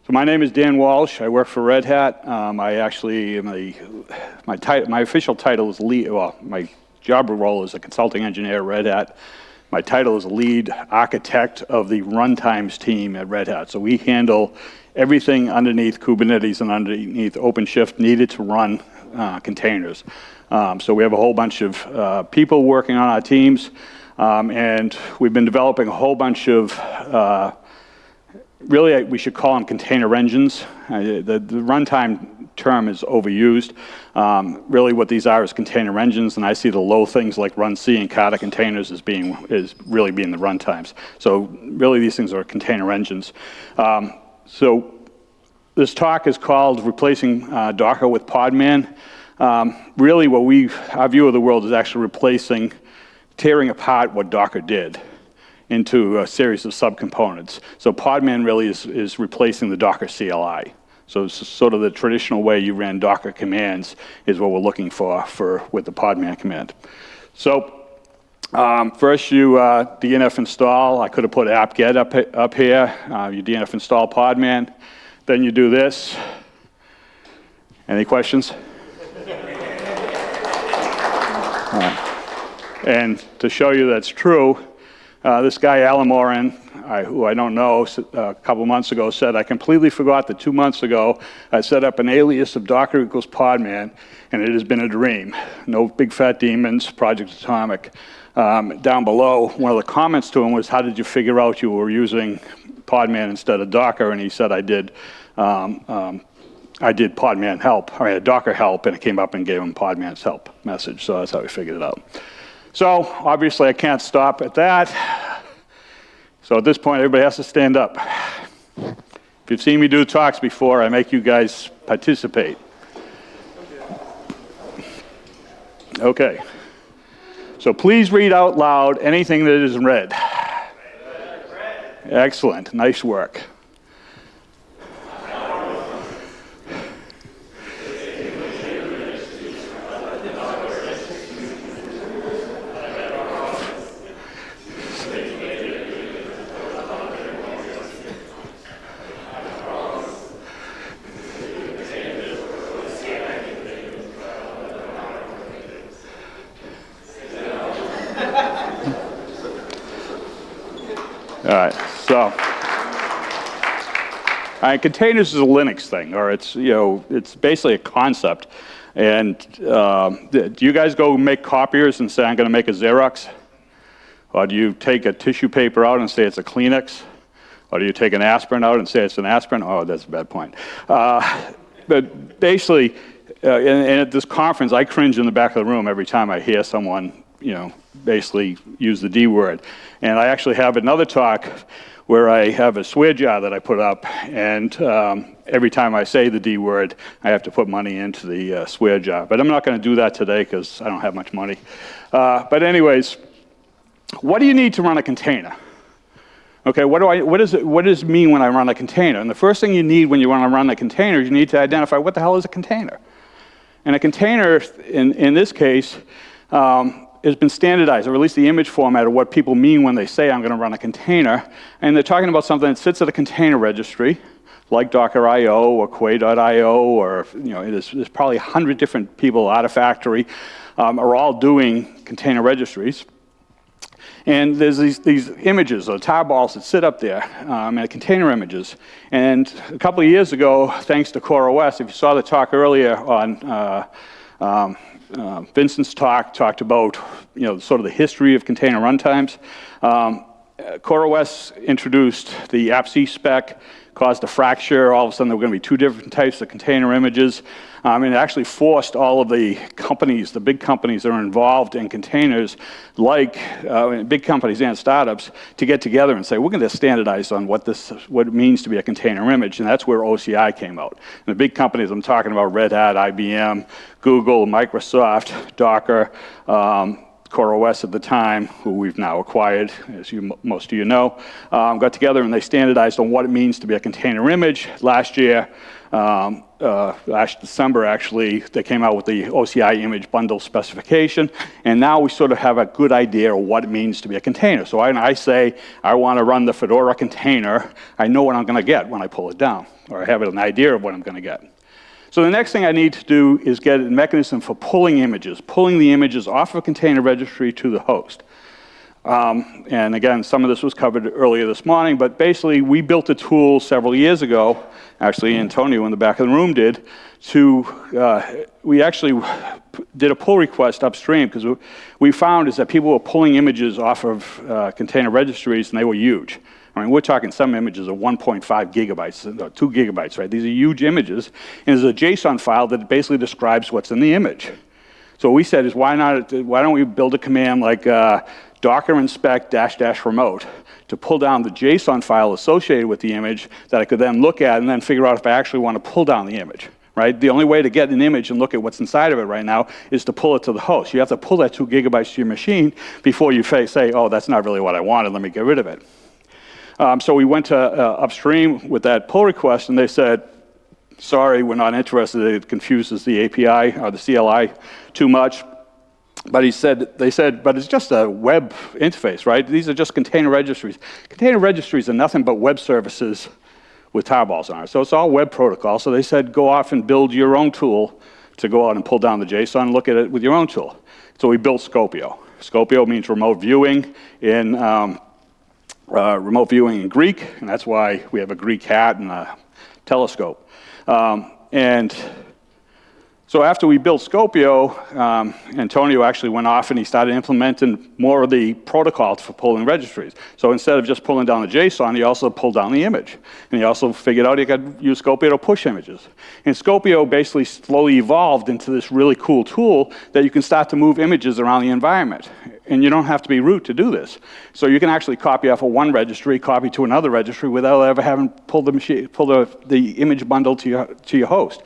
So my name is Dan Walsh. I work for Red Hat. I actually am my official title is lead. Well, my job role is a consulting engineer at Red Hat. My title is lead architect of the runtimes team at Red Hat. So we handle everything underneath Kubernetes and underneath OpenShift needed to run containers. So we have a whole bunch of people working on our teams, and we've been developing a whole bunch of really, we should call them container engines. The runtime term is overused. Really what these are is container engines, and I see the low things like runc and Kata containers as really being the runtimes. So really these things are container engines. So this talk is called Replacing Docker with Podman. Really our view of the world is actually tearing apart what Docker did into a series of subcomponents. So Podman really is replacing the Docker CLI. So it's sort of the traditional way you ran Docker commands is what we're looking for with the Podman command. So first you DNF install. I could have put apt-get up here. You DNF install Podman. Then you do this. Any questions? And to show you that's true, this guy, Alan Moran, who I don't know, a couple months ago said, I completely forgot that 2 months ago I set up an alias of Docker equals Podman, and it has been a dream. No big fat demons, Project Atomic. Down below, one of the comments to him was, how did you figure out you were using Podman instead of Docker? And he said, I did Podman help, or Docker help, and it came up and gave him Podman's help message, so that's how we figured it out. So obviously I can't stop at that. So at this point everybody has to stand up. If you've seen me do talks before, I make you guys participate. Okay. So please read out loud anything that is read. Excellent. Nice work. All right, so containers is a Linux thing, or it's basically a concept. And do you guys go make copiers and say I'm going to make a Xerox, or do you take a tissue paper out and say it's a Kleenex, or do you take an aspirin out and say it's an aspirin? Oh, that's a bad point. But basically, and at this conference, I cringe in the back of the room every time I hear someone basically use the D word. And I actually have another talk where I have a swear jar that I put up, and every time I say the D word, I have to put money into the swear jar. But I'm not going to do that today because I don't have much money. But anyways, what do you need to run a container? Okay, what does it mean when I run a container? And the first thing you need when you want to run a container is you need to identify what the hell is a container. And a container, in this case, has been standardized, or at least the image format of what people mean when they say I'm going to run a container. And they're talking about something that sits at a container registry, like Docker.io or Quay.io, or there's probably 100 different people, Artifactory, are all doing container registries. And there's these images, or tarballs that sit up there, and container images. And a couple of years ago, thanks to CoreOS, if you saw the talk earlier on Vincent's talked about sort of the history of container runtimes. CoreOS introduced the AppC spec, caused a fracture. All of a sudden there were going to be two different types of container images. And it actually forced all of the companies, the big companies that are involved in containers, like big companies and startups, to get together and say, we're going to standardize on what it means to be a container image. And that's where OCI came out. And the big companies I'm talking about, Red Hat, IBM, Google, Microsoft, Docker, CoreOS at the time, who we've now acquired, as most of you know, got together and they standardized on what it means to be a container image. Last year, last December, actually, they came out with the OCI image bundle specification, and now we sort of have a good idea of what it means to be a container. So I say, I want to run the Fedora container, I know what I'm going to get when I pull it down, or I have an idea of what I'm going to get. So the next thing I need to do is get a mechanism for pulling the images off of a container registry to the host. And again, some of this was covered earlier this morning, but basically we built a tool several years ago, actually Antonio in the back of the room did, we actually did a pull request upstream because we found is that people were pulling images off of container registries and they were huge. I mean, we're talking some images of 1.5 gigabytes, 2 gigabytes, right? These are huge images, and there's a JSON file that basically describes what's in the image. So what we said is, why don't we build a command like docker inspect -- remote to pull down the JSON file associated with the image that I could then look at and then figure out if I actually want to pull down the image, right? The only way to get an image and look at what's inside of it right now is to pull it to the host. You have to pull that 2 gigabytes to your machine before you say, oh, that's not really what I wanted, let me get rid of it. So we went to upstream with that pull request, and they said, sorry, we're not interested. It confuses the API or the CLI too much. But they said, but it's just a web interface, right? These are just container registries. Container registries are nothing but web services with tarballs on it. So it's all web protocol. So they said, go off and build your own tool to go out and pull down the JSON and look at it with your own tool. So we built Scopio. Scopio means remote viewing in Greek, and that's why we have a Greek hat and a telescope. And so after we built Scopio, Antonio actually went off and he started implementing more of the protocols for pulling registries. So instead of just pulling down the JSON, he also pulled down the image. And he also figured out he could use Scopio to push images. And Scopio basically slowly evolved into this really cool tool that you can start to move images around the environment. And you don't have to be root to do this. So you can actually copy off of one registry, copy to another registry without ever having pulled the image bundle to your host.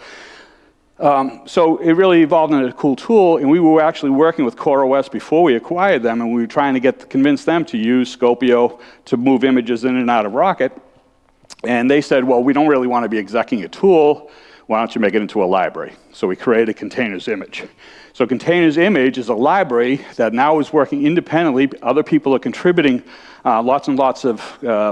So it really evolved into a cool tool, and we were actually working with CoreOS before we acquired them, and we were trying to convince them to use Scopio to move images in and out of Rocket. And they said, well, we don't really want to be executing a tool. Why don't you make it into a library? So we created Containers Image. So Containers Image is a library that now is working independently. Other people are contributing lots and lots of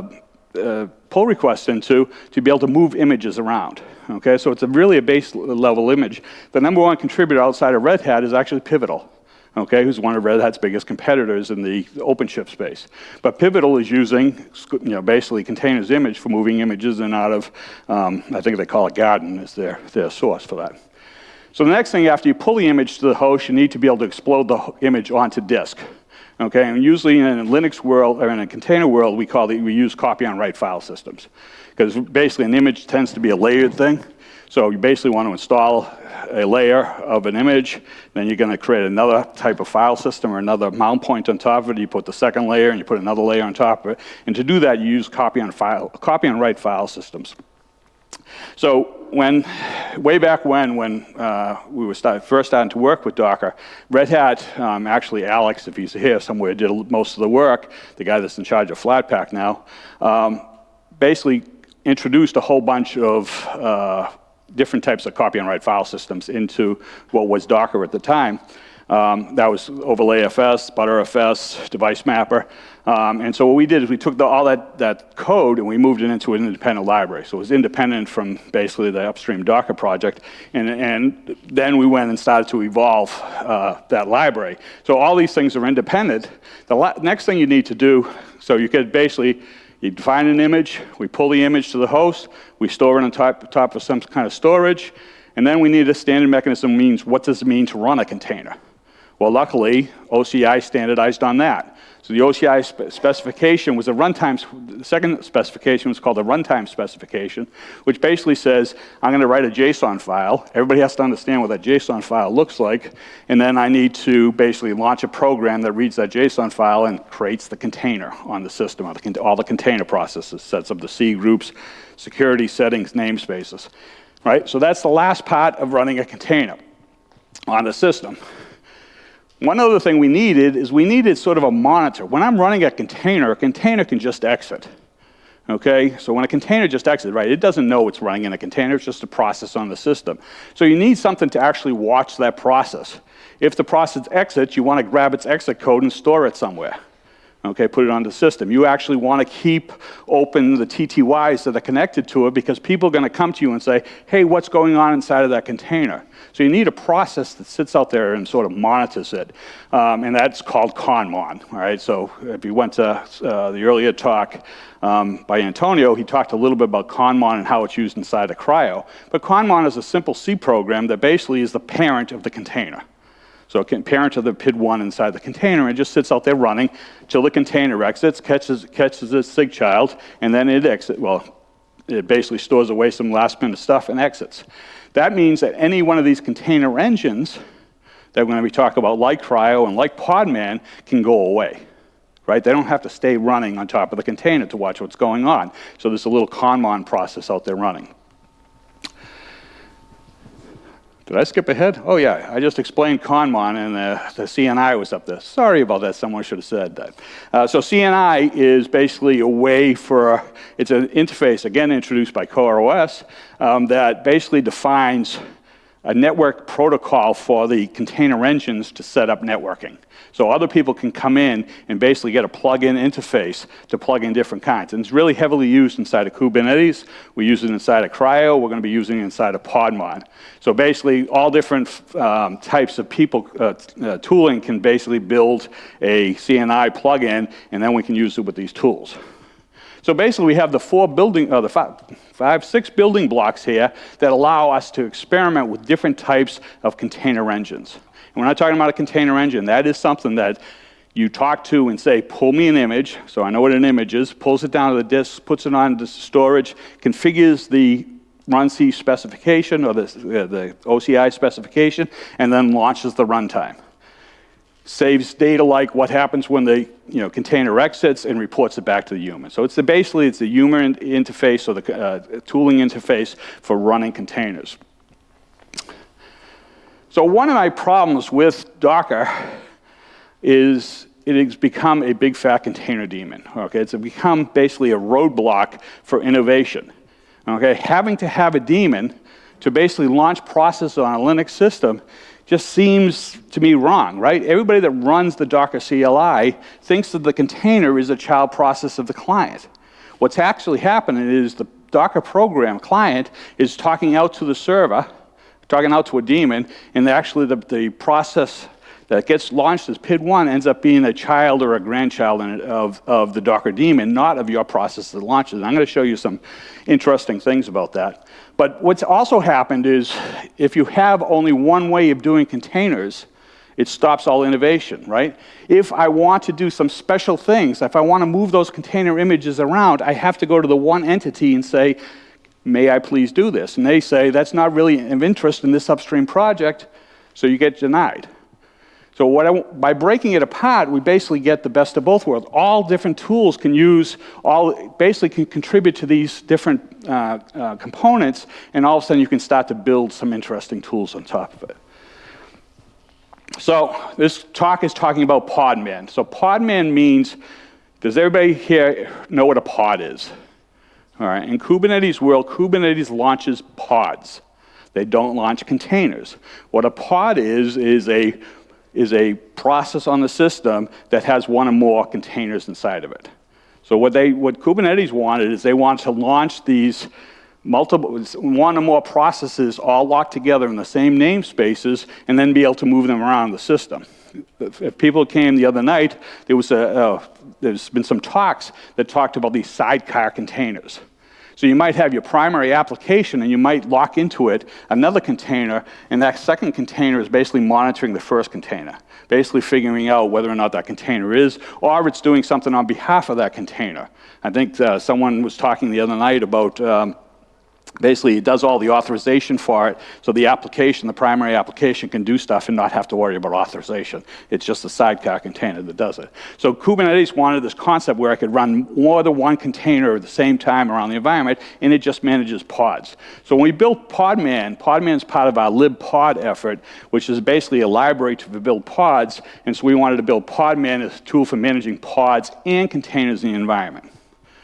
pull requests into to be able to move images around. Okay, so it's really a base level image. The number one contributor outside of Red Hat is actually Pivotal, okay, who's one of Red Hat's biggest competitors in the OpenShift space. But Pivotal is using, basically Containers Image for moving images in and out of, I think they call it Garden is their source for that. So the next thing, after you pull the image to the host, you need to be able to explode the image onto disk. Okay, and usually in a Linux world, or in a container world, we use copy on write file systems. Because basically an image tends to be a layered thing. So you basically want to install a layer of an image, then you're going to create another type of file system or another mount point on top of it. You put the second layer and you put another layer on top of it. And to do that, you use copy on write file systems. So way back when we were first starting to work with Docker, Red Hat, actually Alex, if he's here somewhere, did most of the work, the guy that's in charge of Flatpak now, basically introduced a whole bunch of different types of copy and write file systems into what was Docker at the time. That was OverlayFS, ButterFS, Device Mapper. And so what we did is we took all that code and we moved it into an independent library. So it was independent from basically the upstream Docker project. And then we went and started to evolve that library. So all these things are independent. The next thing you need to do, so you could basically, you define an image, we pull the image to the host, we store it on top of some kind of storage, and then we need a standard mechanism means what does it mean to run a container? Well, luckily, OCI standardized on that. So the OCI specification was a runtime, the second specification was called the runtime specification, which basically says, I'm going to write a JSON file. Everybody has to understand what that JSON file looks like, and then I need to basically launch a program that reads that JSON file and creates the container on the system, all the container processes, sets up the C groups, security settings, namespaces. Right? So that's the last part of running a container on the system. One other thing we needed is we needed sort of a monitor. When I'm running a container can just exit. Okay, so when a container just exits, right, it doesn't know it's running in a container, it's just a process on the system. So you need something to actually watch that process. If the process exits, you want to grab its exit code and store it somewhere. Okay, put it on the system. You actually want to keep open the TTYs that are connected to it because people are going to come to you and say, hey, what's going on inside of that container? So you need a process that sits out there and sort of monitors it. And that's called Conmon, all right? So if you went to the earlier talk by Antonio, he talked a little bit about Conmon and how it's used inside of Cryo. But Conmon is a simple C program that basically is the parent of the container. So parent of the PID1 inside the container, and it just sits out there running till the container exits, catches its sig child, and then it exits. Well, it basically stores away some last minute stuff and exits. That means that any one of these container engines that we're going to be talking about, like Cryo and like Podman, can go away. Right? They don't have to stay running on top of the container to watch what's going on. So there's a little Conmon process out there running. Did I skip ahead? Oh yeah, I just explained Conmon and the CNI was up there. Sorry about that, someone should have said that. So CNI is basically a way for, it's an interface, again introduced by CoreOS, that basically defines a network protocol for the container engines to set up networking. So other people can come in and basically get a plug-in interface to plug in different kinds. And it's really heavily used inside of Kubernetes. We use it inside of Cryo. We're going to be using it inside of Podman. So basically, all different types of people, tooling can basically build a CNI plug-in, and then we can use it with these tools. So basically, we have the six building blocks here that allow us to experiment with different types of container engines. And we're not talking about a container engine. That is something that you talk to and say, pull me an image, so I know what an image is, pulls it down to the disk, puts it on the storage, configures the RunC specification or the OCI specification, and then launches the runtime. Saves data like what happens when the container exits and reports it back to the human. So basically it's the human interface or the tooling interface for running containers. So one of my problems with Docker is it has become a big fat container daemon. Okay, it's become basically a roadblock for innovation. Okay, having to have a daemon to basically launch processes on a Linux system just seems to me wrong, right? Everybody that runs the Docker CLI thinks that the container is a child process of the client. What's actually happening is the Docker program client is talking out to the server, talking out to a daemon, and actually the process that gets launched as PID1 ends up being a child or a grandchild of the Docker daemon, not of your process that launches. And I'm going to show you some interesting things about that. But what's also happened is if you have only one way of doing containers, it stops all innovation, right? If I want to do some special things, if I want to move those container images around, I have to go to the one entity and say, may I please do this? And they say, that's not really of interest in this upstream project, so you get denied. So by breaking it apart, we basically get the best of both worlds. All different tools can basically can contribute to these different components, and all of a sudden you can start to build some interesting tools on top of it. So this talk is talking about Podman. So Podman means, does everybody here know what a pod is? All right, in Kubernetes world, Kubernetes launches pods. They don't launch containers. What a pod is a process on the system that has one or more containers inside of it. So what Kubernetes wanted is they wanted to launch these one or more processes all locked together in the same namespaces and then be able to move them around the system. If people came the other night, there's been some talks that talked about these sidecar containers. So you might have your primary application and you might lock into it another container, and that second container is basically monitoring the first container, basically figuring out whether or not that container is, or if it's doing something on behalf of that container. I think someone was talking the other night about basically it does all the authorization for it, so the primary application can do stuff and not have to worry about authorization. It's just a sidecar container that does it. So Kubernetes wanted this concept where I could run more than one container at the same time around the environment, and it just manages pods. So when we built Podman, Podman is part of our libpod effort, which is basically a library to build pods, and so we wanted to build Podman as a tool for managing pods and containers in the environment.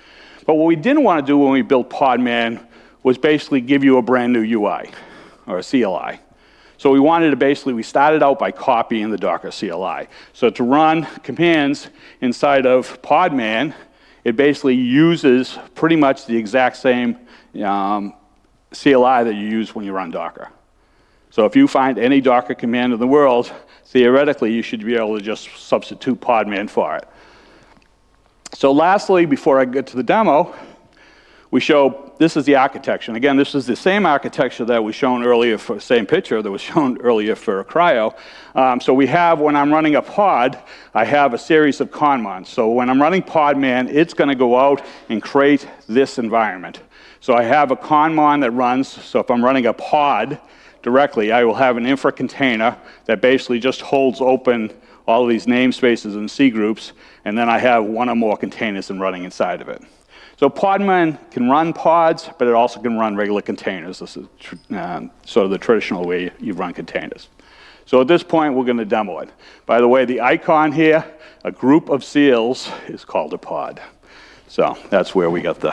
But what we didn't want to do when we built Podman was basically give you a brand new UI or a CLI. So we wanted to basically, we started out by copying the Docker CLI. So to run commands inside of Podman, it basically uses pretty much the exact same CLI that you use when you run Docker. So if you find any Docker command in the world, theoretically, you should be able to just substitute Podman for it. So lastly, before I get to the demo, we show, this is the architecture. And again, this is the same architecture that was shown earlier for, same picture that was shown earlier for Cryo. So we have, when I'm running a pod, I have a series of conmons. So when I'm running Podman, it's going to go out and create this environment. So I have a conmon that runs, so if I'm running a pod directly, I will have an infra container that basically just holds open all of these namespaces and C groups, and then I have one or more containers running inside of it. So Podman can run pods, but it also can run regular containers. This is sort of the traditional way you run containers. So at this point, we're going to demo it. By the way, the icon here, a group of seals, is called a pod. So that's where we got the...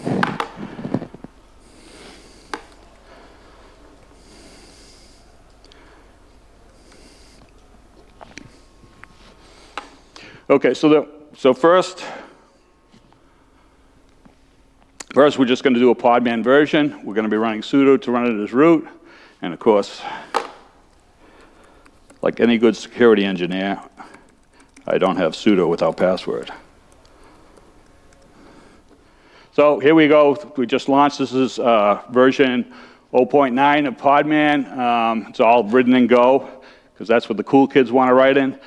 Okay, so first, we're just going to do a Podman version. We're going to be running sudo to run it as root. And of course, like any good security engineer, I don't have sudo without password. So here we go. We just launched. This is version 0.9 of Podman. It's all written in Go, because that's what the cool kids want to write in.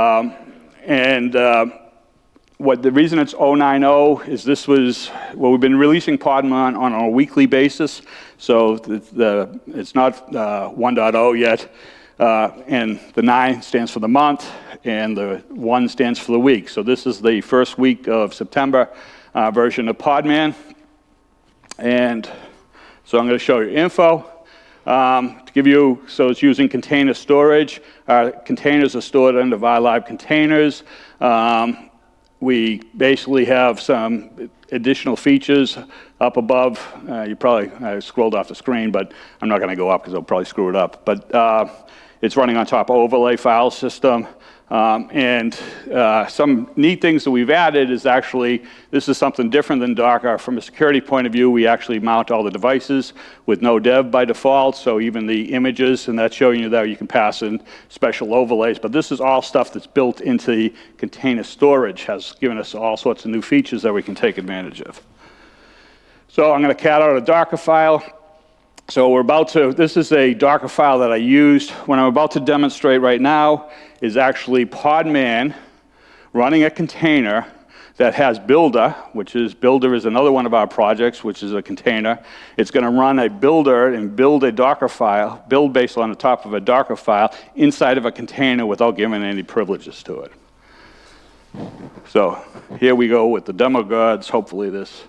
The reason it's 0.90 is this was, well, we've been releasing Podman on a weekly basis, so it's not 1.0 yet, and the 9 stands for the month, and the 1 stands for the week. So this is the first week of September version of Podman, and so I'm going to show you info. To give you, so it's using container storage. Containers are stored under VirLive containers. We basically have some additional features up above. You probably, I scrolled off the screen, but I'm not going to go up because I'll probably screw it up. But it's running on top of overlay file system. Some neat things that we've added is actually, this is something different than Docker. From a security point of view, we actually mount all the devices with no dev by default, so even the images, and that's showing you that you can pass in special overlays. But this is all stuff that's built into the container storage, has given us all sorts of new features that we can take advantage of. So I'm going to cat out a Docker file. So we're about to, this is a Docker file that I used. What I'm about to demonstrate right now is actually Podman running a container that has Builder, which is, Builder is another one of our projects, which is a container. It's going to run a Builder and build a Docker file, build based on the top of a Docker file inside of a container without giving any privileges to it. So here we go with the demo gods. Hopefully this.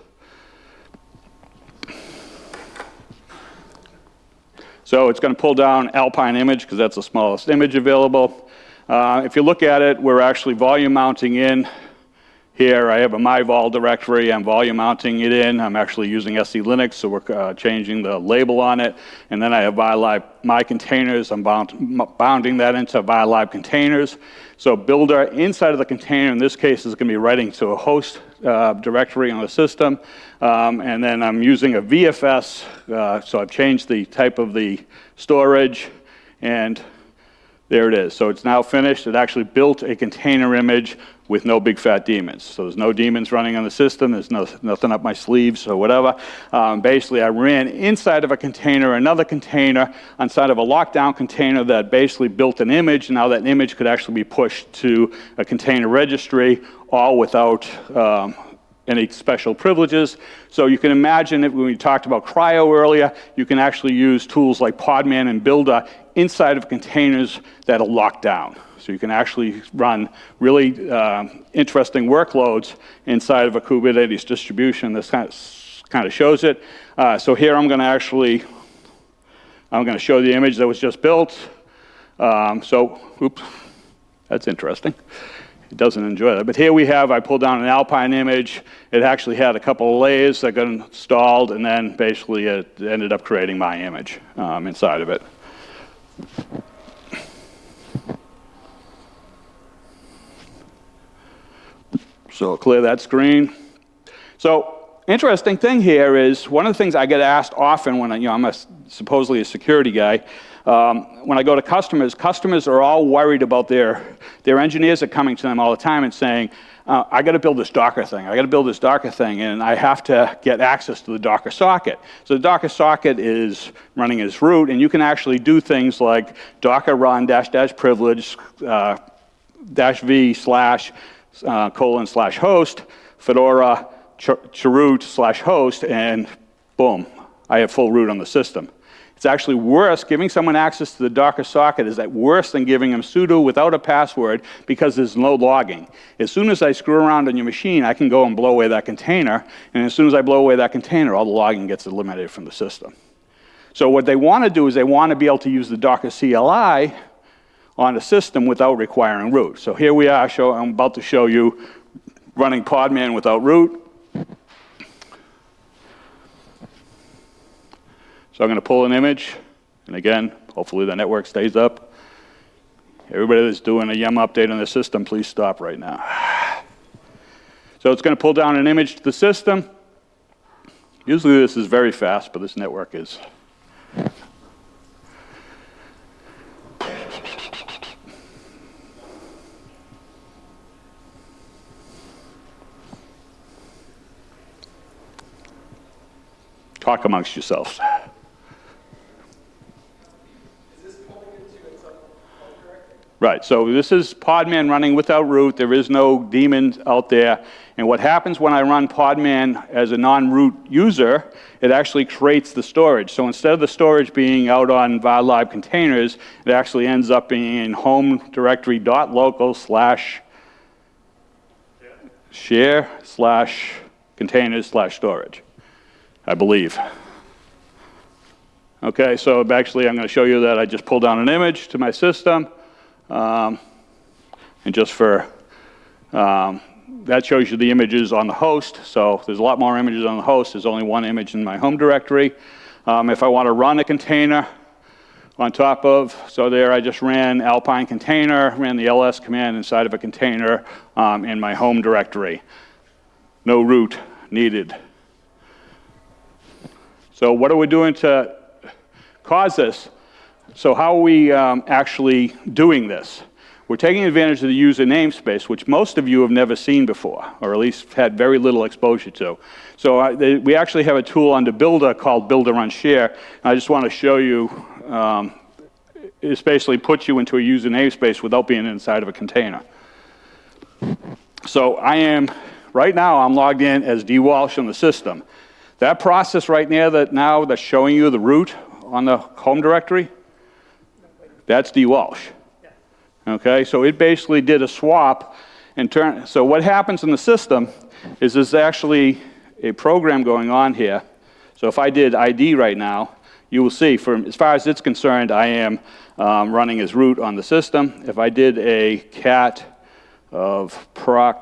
So it's going to pull down Alpine image because that's the smallest image available. If you look at it, we're actually volume mounting in here. I have a myvol directory. I'm volume mounting it in. I'm actually using SE Linux, so we're changing the label on it. And then I have VirLive my containers. I'm bounding that into VirLive containers. So Builder inside of the container, in this case, is going to be writing to a host directory on the system. And then I'm using a VFS, so I've changed the type of the storage, and there it is. So it's now finished. It actually built a container image with no big fat daemons. So there's no daemons running on the system. There's nothing up my sleeves or whatever. Basically, I ran inside of a container, another container, inside of a lockdown container that basically built an image. Now that image could actually be pushed to a container registry, all without any special privileges. So you can imagine that when we talked about Cryo earlier, you can actually use tools like Podman and Builder inside of containers that are locked down. So you can actually run really interesting workloads inside of a Kubernetes distribution. This kind of shows it. So here I'm going to show the image that was just built. Oops, that's interesting. It doesn't enjoy that. But here we have, I pulled down an Alpine image. It actually had a couple of layers that got installed, and then basically it ended up creating my image inside of it. So I'll clear that screen. So interesting thing here is, one of the things I get asked often when I'm supposedly a security guy, when I go to customers, customers are all worried about their engineers are coming to them all the time and saying, I got to build this Docker thing. I got to build this Docker thing, and I have to get access to the Docker socket. So the Docker socket is running as root, and you can actually do things like Docker run -- privilege -v/ :/host, Fedora chroot /host, and boom, I have full root on the system. It's actually worse, giving someone access to the Docker socket is that worse than giving them sudo without a password, because there's no logging. As soon as I screw around on your machine, I can go and blow away that container, and as soon as I blow away that container, all the logging gets eliminated from the system. So what they want to do is they want to be able to use the Docker CLI on the system without requiring root. So here we are, I'm about to show you running Podman without root. So I'm going to pull an image, and again, hopefully the network stays up. Everybody that's doing a yum update on the system, please stop right now. So it's going to pull down an image to the system. Usually this is very fast, but this network is. Talk amongst yourselves. Right, so this is Podman running without root. There is no daemon out there. And what happens when I run Podman as a non-root user, it actually creates the storage. So instead of the storage being out on var lib containers, it actually ends up being in home directory .local /share/containers/storage, I believe. Okay, so actually I'm going to show you that I just pulled down an image to my system. And just for, that shows you the images on the host. So there's a lot more images on the host. There's only one image in my home directory. If I want to run a container on top of, so there I just ran Alpine container, ran the ls command inside of a container in my home directory. No root needed. So what are we doing to cause this? So how are we actually doing this? We're taking advantage of the user namespace, which most of you have never seen before, or at least had very little exposure to. So we actually have a tool under Builder called Builder on Share. I just want to show you, it basically puts you into a user namespace without being inside of a container. So right now I'm logged in as dwalsh on the system. That process right now that's showing you the root on the home directory, that's dwalsh. Okay, so it basically did a swap and so what happens in the system is there's actually a program going on here. So if I did ID right now, you will see, as far as it's concerned, I am running as root on the system. If I did a cat of proc,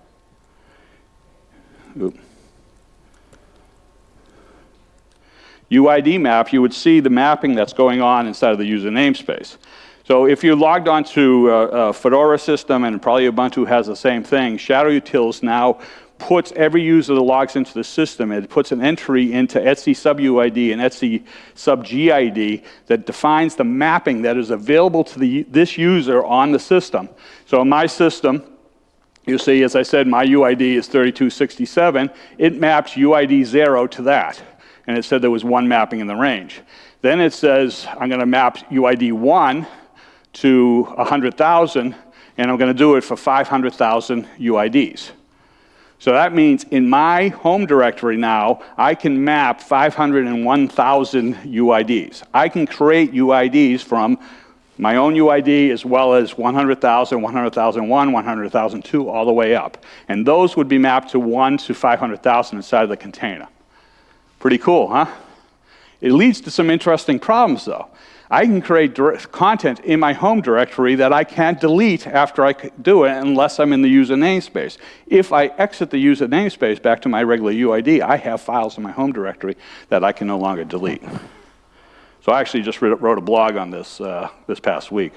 UID map, you would see the mapping that's going on inside of the user namespace. So if you logged onto a Fedora system, and probably Ubuntu has the same thing, Shadow Utils now puts every user that logs into the system, it puts an entry into etc sub-UID and etc sub-GID that defines the mapping that is available to this user on the system. So in my system, you see, as I said, my UID is 3267. It maps UID 0 to that. And it said there was one mapping in the range. Then it says, I'm going to map UID 1 to 100,000, and I'm going to do it for 500,000 UIDs. So that means in my home directory now, I can map 501,000 UIDs. I can create UIDs from my own UID as well as 100,000, 100,001, 100,002, all the way up. And those would be mapped to 1 to 500,000 inside of the container. Pretty cool, huh? It leads to some interesting problems, though. I can create content in my home directory that I can't delete after I do it unless I'm in the user namespace. If I exit the user namespace back to my regular UID, I have files in my home directory that I can no longer delete. So I actually just wrote a blog on this this past week.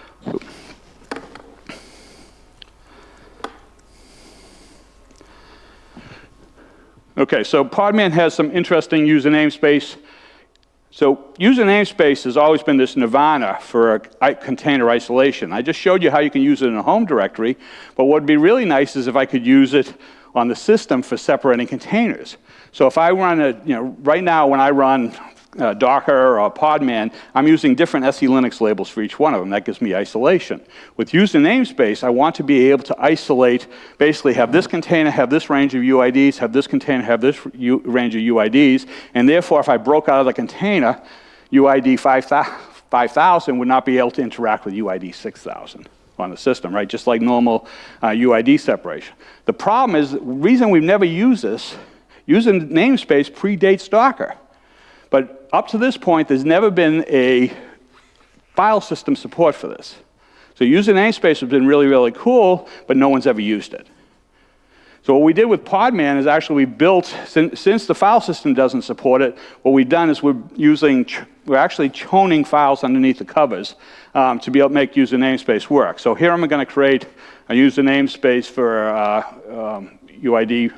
Okay, so Podman has some interesting user namespace. So user namespace has always been this nirvana for container isolation. I just showed you how you can use it in a home directory, but what would be really nice is if I could use it on the system for separating containers. So if I run right now when I run Docker or Podman, I'm using different SE Linux labels for each one of them. That gives me isolation. With user namespace, I want to be able to isolate, basically have this container have this range of UIDs, have this container have this range of UIDs, and therefore if I broke out of the container, UID 5000 would not be able to interact with UID 6000 on the system, right? Just like normal UID separation. The problem is, the reason we've never used this, user namespace predates Docker. But up to this point, there's never been a file system support for this. So user namespace has been really, really cool, but no one's ever used it. So what we did with Podman is actually we built, since the file system doesn't support it, what we've done is we're actually choning files underneath the covers to be able to make user namespace work. So here I'm going to create a user namespace for UID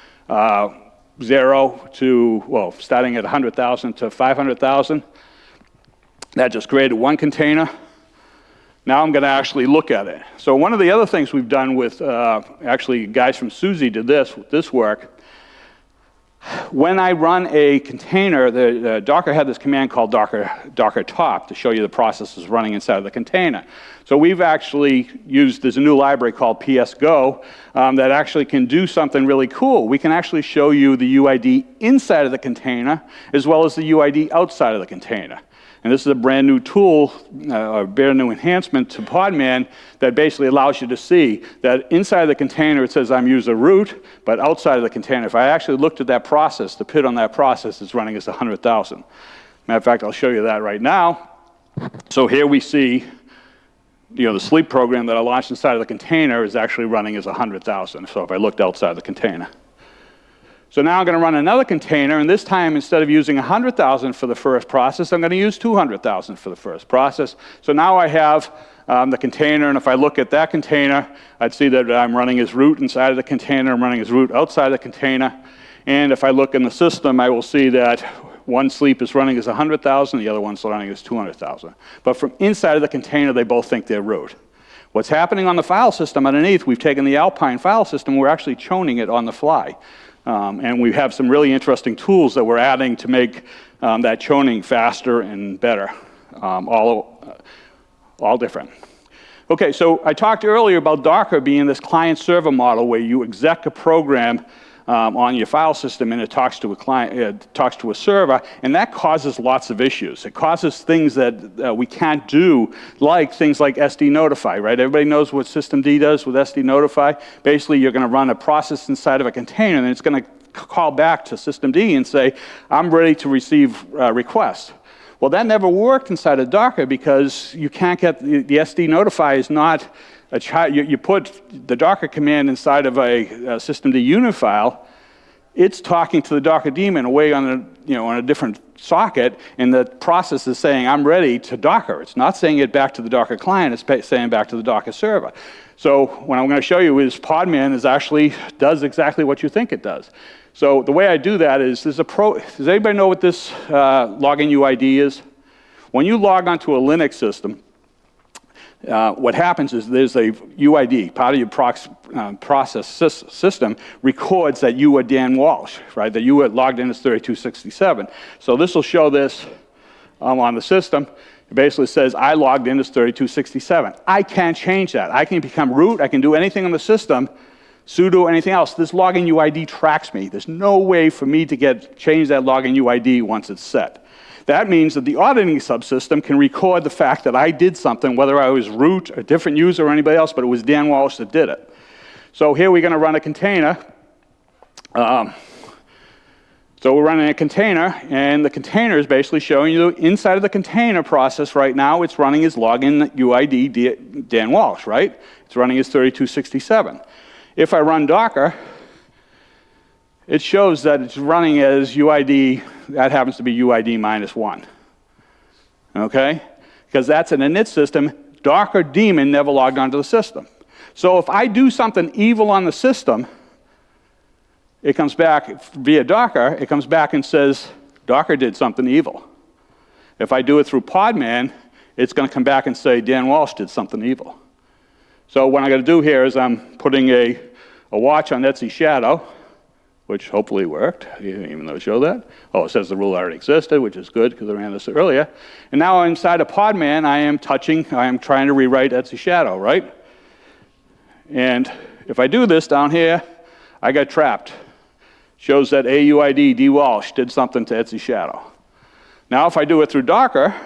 0 to, well, starting at 100,000 to 500,000. That just created one container. Now I'm going to actually look at it. So one of the other things we've done with, actually guys from SUSE did this work. When I run a container, the Docker had this command called Docker top to show you the processes running inside of the container. So we've actually used, there's a new library called PSGo that actually can do something really cool. We can actually show you the UID inside of the container as well as the UID outside of the container. And this is a brand new tool, a brand new enhancement to Podman that basically allows you to see that inside the container it says I'm user root, but outside of the container, if I actually looked at that process, the PID on that process is running as 100,000. Matter of fact, I'll show you that right now. So here we see, the sleep program that I launched inside of the container is actually running as 100,000. So if I looked outside the container. So now I'm going to run another container, and this time instead of using 100,000 for the first process, I'm going to use 200,000 for the first process. So now I have the container, and if I look at that container, I'd see that I'm running as root inside of the container, I'm running as root outside of the container. And if I look in the system, I will see that one sleep is running as 100,000, the other one's running as 200,000. But from inside of the container, they both think they're root. What's happening on the file system underneath, we've taken the Alpine file system, we're actually choning it on the fly. And we have some really interesting tools that we're adding to make that choning faster and better, all different. Okay, so I talked earlier about Docker being this client-server model where you exec a program on your file system and it talks to a client, it talks to a server, and that causes lots of issues. It causes things that we can't do, like things like SD Notify, right? Everybody knows what systemd does with SD Notify. Basically, you're going to run a process inside of a container, and it's going to call back to systemd and say, I'm ready to receive requests. Well, that never worked inside of Docker because you can't get, the SD Notify is not you put the Docker command inside of a systemd unit file, it's talking to the Docker daemon away on a different socket, and the process is saying, I'm ready to Docker. It's not saying it back to the Docker client, it's saying back to the Docker server. So what I'm going to show you is Podman does exactly what you think it does. So the way I do that is, does anybody know what this login UID is? When you log onto a Linux system, what happens is there's a UID, part of your process system records that you are Dan Walsh, right? That you were logged in as 3267. So this will show this on the system. It basically says, I logged in as 3267. I can't change that. I can become root. I can do anything on the system, sudo, anything else. This login UID tracks me. There's no way for me to change that login UID once it's set. That means that the auditing subsystem can record the fact that I did something, whether I was root, a different user, or anybody else, but it was Dan Walsh that did it. So here we're going to run a container to So we're running a container, and the container is basically showing you inside of the container process right now, it's running as login UID Dan Walsh, right? It's running as 3267. If I run Docker, it shows that it's running as UID, that happens to be UID -1. Okay? Because that's an init system. Docker daemon never logged onto the system. So if I do something evil on the system, it comes back via Docker, it comes back and says, Docker did something evil. If I do it through Podman, it's going to come back and say, Dan Walsh did something evil. So what I'm going to do here is I'm putting a watch on Etsy Shadow, which hopefully worked, even though it showed that. Oh, it says the rule already existed, which is good because I ran this earlier. And now inside of Podman, I am trying to rewrite Etsy Shadow, right? And if I do this down here, I got trapped. Shows that AUID D Walsh did something to Etsy Shadow. Now if I do it through Docker,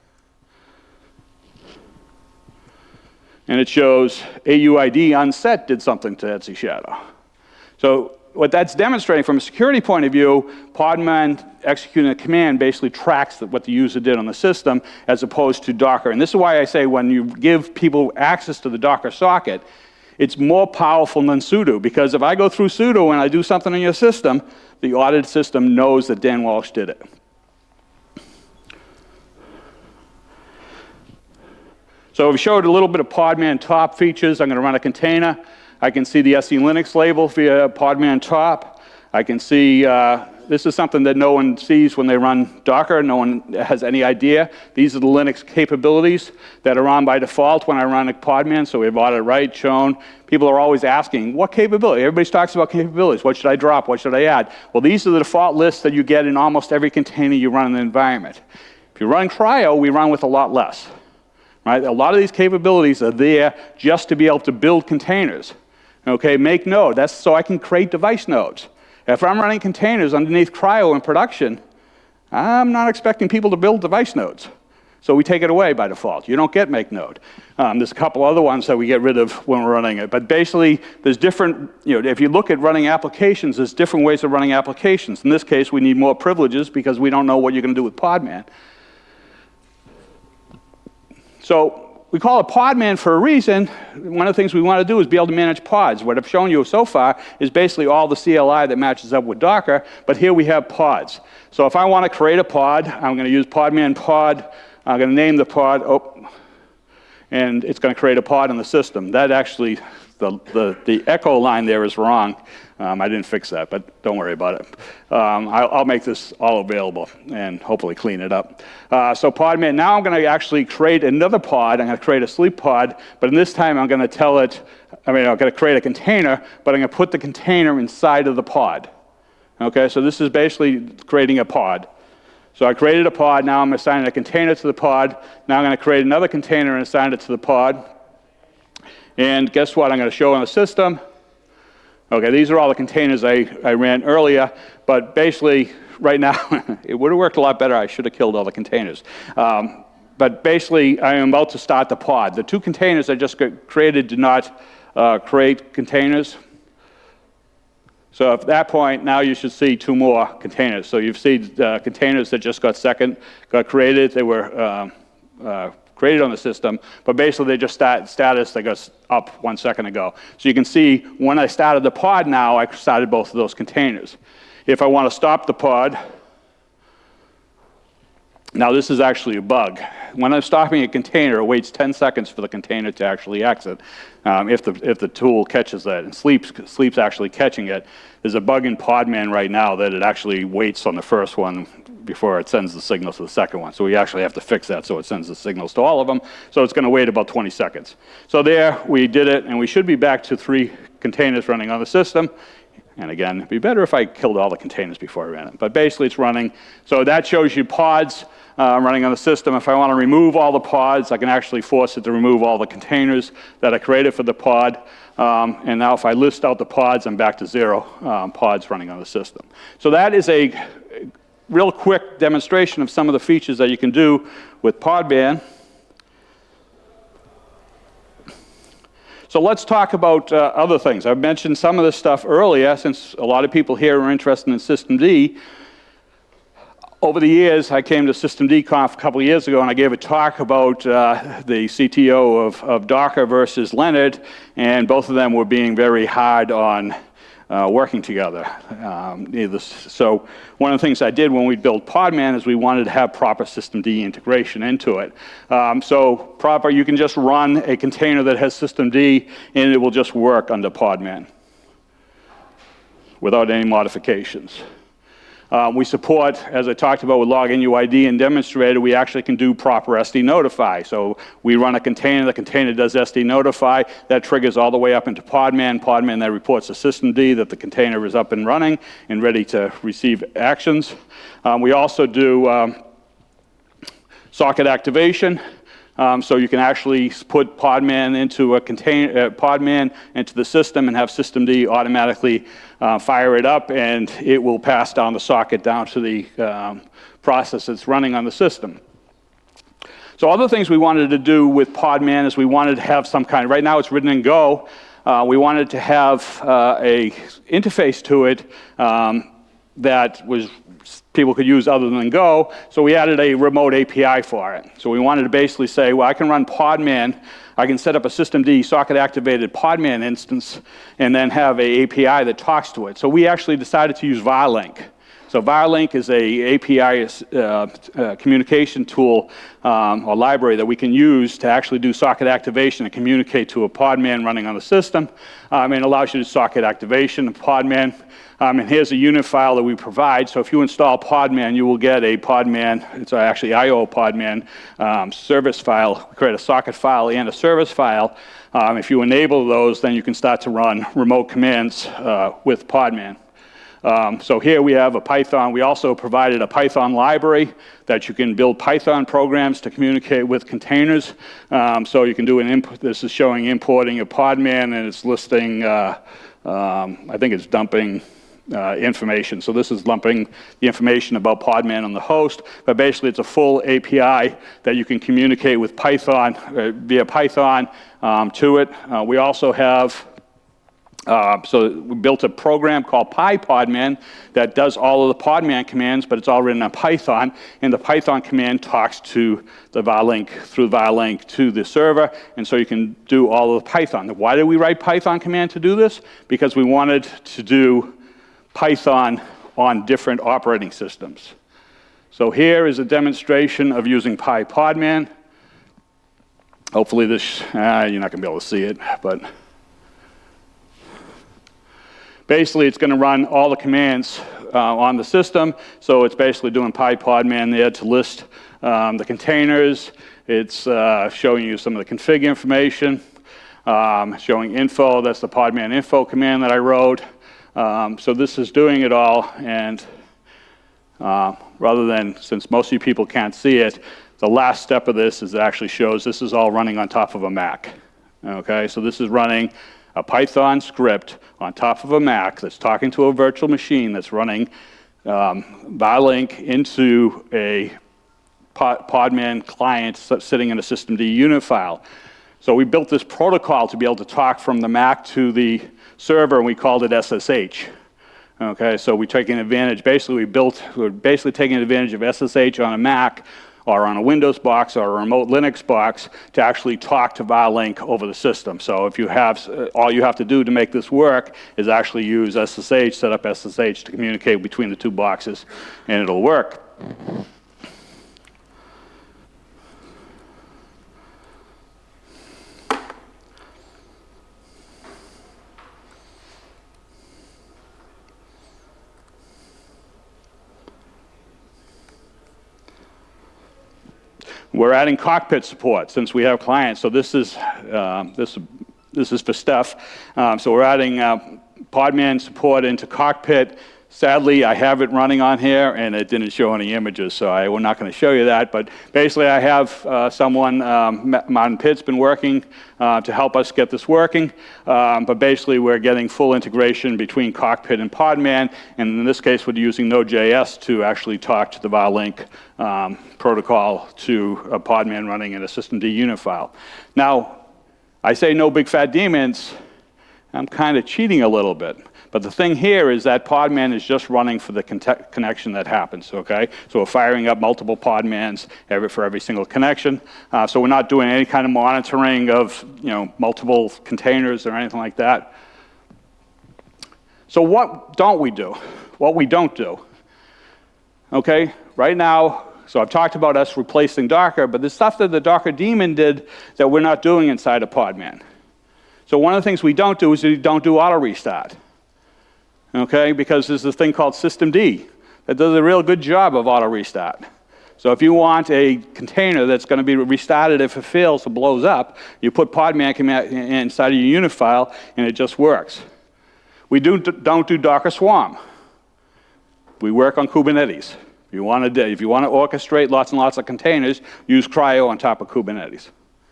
and it shows AUID unset did something to Etsy Shadow. So what that's demonstrating from a security point of view, Podman executing a command basically tracks what the user did on the system as opposed to Docker. And this is why I say when you give people access to the Docker socket, it's more powerful than sudo, because if I go through sudo and I do something in your system, the audited system knows that Dan Walsh did it. So we showed a little bit of Podman top features. I'm going to run a container. I can see the SE Linux label via Podman top. I can see, this is something that no one sees when they run Docker. No one has any idea. These are the Linux capabilities that are on by default when I run a Podman, so we have audit right shown. People are always asking, what capability? Everybody talks about capabilities. What should I drop? What should I add? Well, these are the default lists that you get in almost every container you run in the environment. If you run Cryo, we run with a lot less. Right? A lot of these capabilities are there just to be able to build containers. Okay, make node, that's so I can create device nodes. If I'm running containers underneath Cryo in production, I'm not expecting people to build device nodes. So we take it away by default. You don't get make node. There's a couple other ones that we get rid of when we're running it. But basically, there's different, if you look at running applications, there's different ways of running applications. In this case, we need more privileges because we don't know what you're going to do with Podman. So we call it Podman for a reason. One of the things we want to do is be able to manage pods. What I've shown you so far is basically all the CLI that matches up with Docker, but here we have pods. So if I want to create a pod, I'm going to use Podman pod. I'm going to name the pod, and it's going to create a pod in the system. That actually, the echo line there is wrong. I didn't fix that, but don't worry about it. I'll make this all available and hopefully clean it up. So Podman, now I'm going to actually create another pod. I'm going to create a sleep pod, but in this time I'm going to tell it, I'm going to create a container, but I'm going to put the container inside of the pod. Okay, so this is basically creating a pod. So I created a pod, now I'm assigning a container to the pod. Now I'm going to create another container and assign it to the pod. And guess what? I'm going to show on the system. Okay, these are all the containers I ran earlier, but basically, right now, it would have worked a lot better. I should have killed all the containers. But basically, I am about to start the pod. The two containers I just created did not create containers. So at that point, now you should see two more containers. So you've seen containers that just got created. They were created on the system, but basically they just status that goes up 1 second ago. So you can see when I started the pod now, I started both of those containers. If I want to stop the pod, now this is actually a bug. When I'm stopping a container, it waits 10 seconds for the container to actually exit if the tool catches that, and Sleep's actually catching it. There's a bug in Podman right now that it actually waits on the first one before it sends the signal to the second one. So we actually have to fix that so it sends the signals to all of them. So it's going to wait about 20 seconds. So there, we did it, and we should be back to 3 containers running on the system. And again, it'd be better if I killed all the containers before I ran it. But basically, it's running. So that shows you pods running on the system. If I want to remove all the pods, I can actually force it to remove all the containers that I created for the pod. And now if I list out the pods, I'm back to 0 pods running on the system. So that is a real quick demonstration of some of the features that you can do with Podman. So let's talk about other things. I've mentioned some of this stuff earlier, since a lot of people here are interested in Systemd. Over the years, I came to Systemd Conf a couple of years ago, and I gave a talk about the CTO of Docker versus Leonard, and both of them were being very hard on working together. So one of the things I did when we built Podman is we wanted to have proper Systemd integration into it. You can just run a container that has Systemd, and it will just work under Podman without any modifications. We support, as I talked about with Login UID and demonstrated, we actually can do proper SD notify. So we run a container, the container does SD notify, that triggers all the way up into Podman. Podman then reports to Systemd that the container is up and running and ready to receive actions. We also do socket activation. So you can actually put Podman into a container, Podman into the system and have Systemd automatically fire it up, and it will pass down the socket down to the process that's running on the system. So other things we wanted to do with Podman is we wanted to have some kind, right now it's written in Go, we wanted to have a interface to it that was people could use other than Go, so we added a remote API for it. So we wanted to basically say, well, I can run Podman, I can set up a Systemd socket-activated Podman instance, and then have an API that talks to it. So we actually decided to use VarLink. So VarLink is a API communication tool or library that we can use to actually do socket activation and communicate to a Podman running on the system, and it allows you to do socket activation of Podman. And here's a unit file that we provide. So if you install Podman, you will get a Podman, it's actually IO Podman service file. We create a socket file and a service file. If you enable those, then you can start to run remote commands with Podman. So here we have a Python. We also provided a Python library that you can build Python programs to communicate with containers. So you can do an input. This is showing importing a Podman, and it's listing, I think it's dumping information. So this is lumping the information about Podman on the host, but basically it's a full API that you can communicate with Python, via Python to it. We also have so we built a program called PyPodman that does all of the Podman commands, but it's all written in Python, and the Python command talks to the VarLink, through VarLink to the server, and so you can do all of the Python. Why did we write Python command to do this? Because we wanted to do Python on different operating systems. So here is a demonstration of using PyPodman. Hopefully this, you're not going to be able to see it, but basically, it's going to run all the commands on the system. So it's basically doing PyPodman there to list the containers. It's showing you some of the config information, showing info. That's the Podman info command that I wrote. So this is doing it all. And rather than, since most of you people can't see it, the last step of this is it actually shows this is all running on top of a Mac. Okay, so this is running a Python script on top of a Mac that's talking to a virtual machine that's running VarLink into a Podman client sitting in a Systemd unit file. So we built this protocol to be able to talk from the Mac to the server, and we called it SSH. Okay, so we're taking advantage, we're basically taking advantage of SSH on a Mac or on a Windows box or a remote Linux box to actually talk to VarLink over the system. So if you have, all you have to do to make this work is actually use SSH, set up SSH to communicate between the two boxes, and it'll work. We're adding cockpit support since we have clients. So this is for Steph. So we're adding Podman support into cockpit. Sadly, I have it running on here, and it didn't show any images, so we're not going to show you that. But basically, I have someone, Martin Pitt's been working to help us get this working. But basically, we're getting full integration between cockpit and Podman, and in this case, we're using Node.js to actually talk to the VarLink protocol to a Podman running in a Systemd unit file. Now, I say no big fat daemons. I'm kind of cheating a little bit, But the thing here is that Podman is just running for the connection that happens, okay? So we're firing up multiple Podmans for every single connection. So we're not doing any kind of monitoring of, multiple containers or anything like that. So what don't we do? What we don't do, okay? Right now, so I've talked about us replacing Docker, but the stuff that the Docker daemon did that we're not doing inside of Podman. So one of the things we don't do is we don't do auto restart, okay? Because there's this thing called systemd that does a real good job of auto restart. So if you want a container that's going to be restarted if it fails or blows up, you put Podman inside of your Unifile and it just works. We don't do Docker Swarm. We work on Kubernetes. If you want to orchestrate lots and lots of containers, use CRI-O on top of Kubernetes.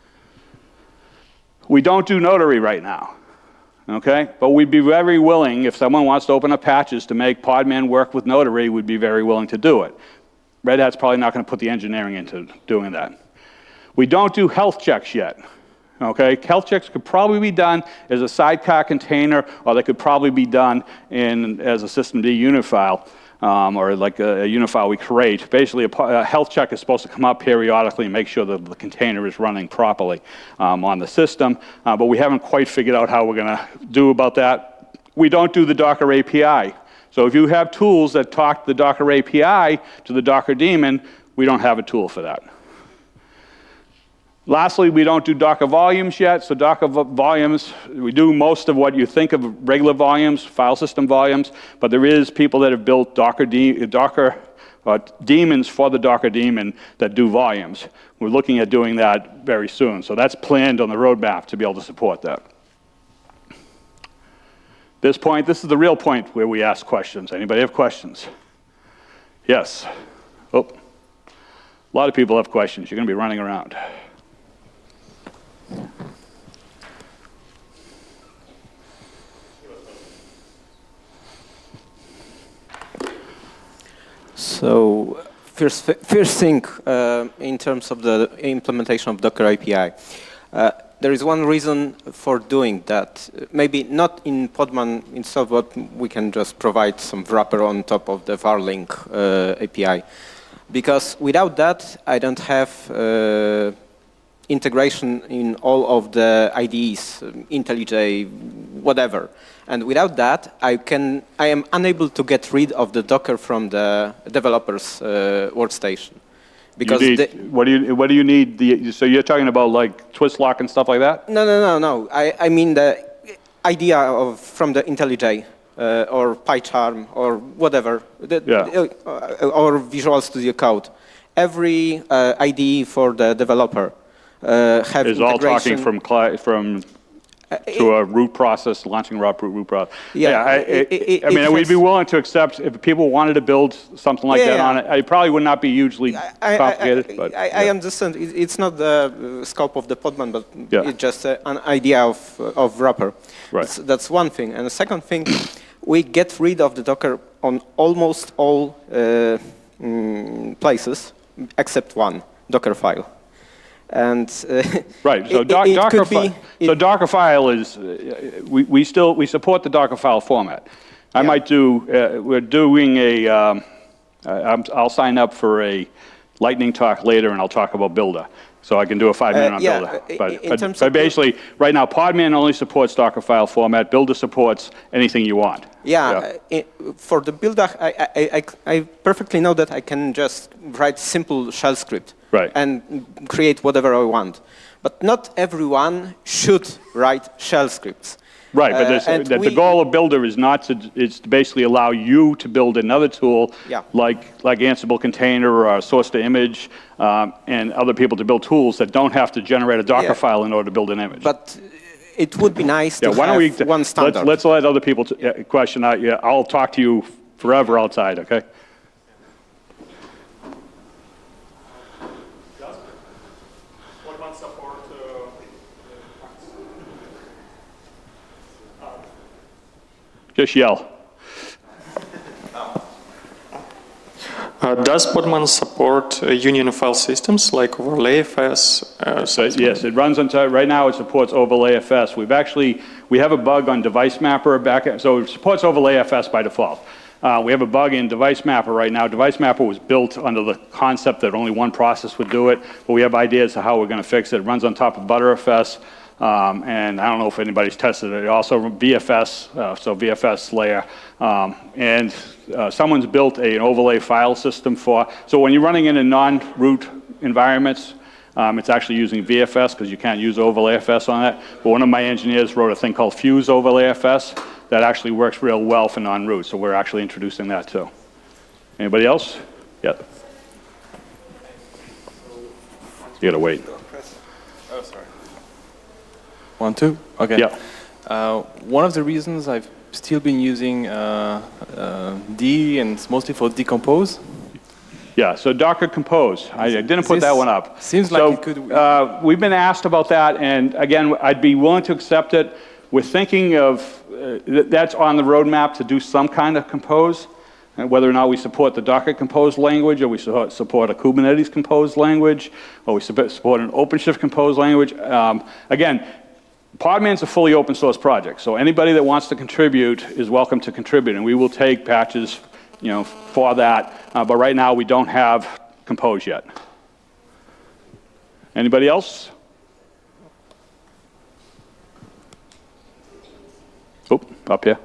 We don't do Notary right now, okay? But we'd be very willing, if someone wants to open up patches to make Podman work with Notary, we'd be very willing to do it. Red Hat's probably not going to put the engineering into doing that. We don't do health checks yet, okay? Health checks could probably be done as a sidecar container, or they could probably be done as a systemd Unifile. Or like a Unifile we create. Basically, a health check is supposed to come up periodically and make sure that the container is running properly on the system, but we haven't quite figured out how we're going to do about that. We don't do the Docker API. So if you have tools that talk the Docker API to the Docker daemon, we don't have a tool for that. Lastly, we don't do Docker volumes yet. So Docker volumes, we do most of what you think of regular volumes, file system volumes, but there is people that have built Docker daemons for the Docker daemon that do volumes. We're looking at doing that very soon. So that's planned on the roadmap to be able to support that. This is the real point where we ask questions. Anybody have questions? Yes. Oh, a lot of people have questions. You're going to be running around. So first thing, in terms of the implementation of Docker API, there is one reason for doing that. Maybe not in Podman itself, but we can just provide some wrapper on top of the Varlink API. Because without that, I don't have integration in all of the IDEs, IntelliJ, whatever. And without that, I am unable to get rid of the Docker from the developer's workstation. Because what do you need? So you're talking about like twist lock and stuff like that? No. I mean the idea from the IntelliJ or PyCharm or whatever, or Visual Studio Code. Every IDE for the developer have is all talking from to a root process, launching root process. I mean, we'd be willing to accept if people wanted to build something like that on it. It probably would not be hugely complicated. I understand. It's not the scope of the Podman, but it's just an idea of wrapper. Right. That's one thing. And the second thing, we get rid of the Docker on almost all places except one, Dockerfile. And right, so Dockerfile is we support the Dockerfile format. I might do we're doing a I'll sign up for a lightning talk later, and I'll talk about Builder. So I can do a 5-minute on Builder. But basically, right now, Podman only supports Dockerfile format. Builder supports anything you want. For the Builder, I perfectly know that I can just write simple shell script and create whatever I want. But not everyone should write shell scripts. Right, but the goal of Builder is it's to basically allow you to build another tool like Ansible Container or Source to Image and other people to build tools that don't have to generate a Docker file in order to build an image. But it would be nice to have one standard. Let's let other people question out. I'll talk to you forever outside, okay? What about support? Just yell. Does Podman support union file systems like OverlayFS? So, yes, it runs on, right now it supports OverlayFS. We have a bug on Device Mapper so it supports OverlayFS by default. We have a bug in Device Mapper right now. Device Mapper was built under the concept that only one process would do it, but we have ideas of how we're going to fix it. It runs on top of ButterFS, and I don't know if anybody's tested it. Also VFS, so VFS layer, and someone's built an overlay file system so when you're running in non-root environments, it's actually using VFS because you can't use OverlayFS on it. But one of my engineers wrote a thing called Fuse OverlayFS that actually works real well for non-root, so we're actually introducing that too. Anybody else? Yeah. You gotta wait. Oh, sorry. 1, 2? Okay. Yeah. One of the reasons I've still been using D, and it's mostly for decompose. Yeah, so Docker Compose. I didn't put that one up. Seems like it could. We've been asked about that, and again, I'd be willing to accept it. We're thinking of, that's on the roadmap to do some kind of compose, and whether or not we support the Docker Compose language, or we support a Kubernetes Compose language, or we support an OpenShift Compose language. Again, Podman's a fully open source project, so anybody that wants to contribute is welcome to contribute, and we will take patches for that, but right now we don't have Compose yet. Anybody else? Oh, up here.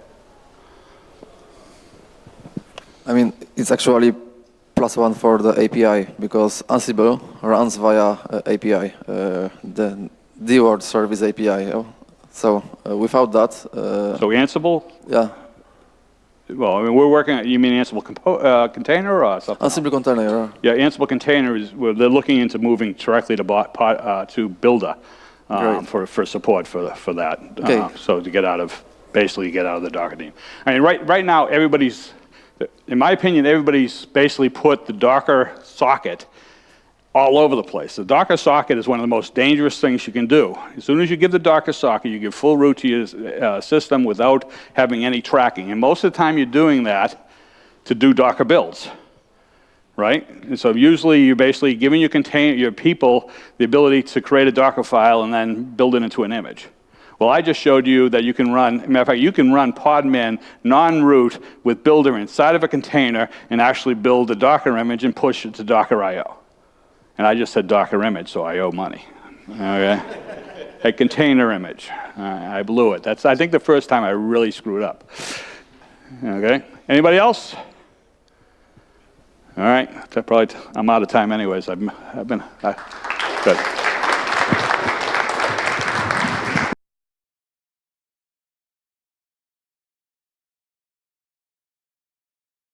I mean, it's actually +1 for the API because Ansible runs via API, the dword service API. So without that, So Ansible? yeah, Well, I mean, we're working. You mean Ansible container or something? Ansible container. Yeah, Ansible container is. They're looking into moving directly to Builder for support for that. Okay. So to get out of the Docker team. I mean, right now everybody's, in my opinion, everybody's basically put the Docker socket all over the place. The Docker socket is one of the most dangerous things you can do. As soon as you give the Docker socket, you give full root to your system without having any tracking. And most of the time you're doing that to do Docker builds, right? And so usually you're basically giving your people the ability to create a Docker file and then build it into an image. Well, I just showed you that you can run, matter of fact, you can run Podman non-root with Builder inside of a container and actually build a Docker image and push it to Docker I/O. And I just said Docker image, so I owe money. Okay? A container image. I blew it. That's, I think, the first time I really screwed up. Okay? Anybody else? All right. I'm out of time anyways. Good.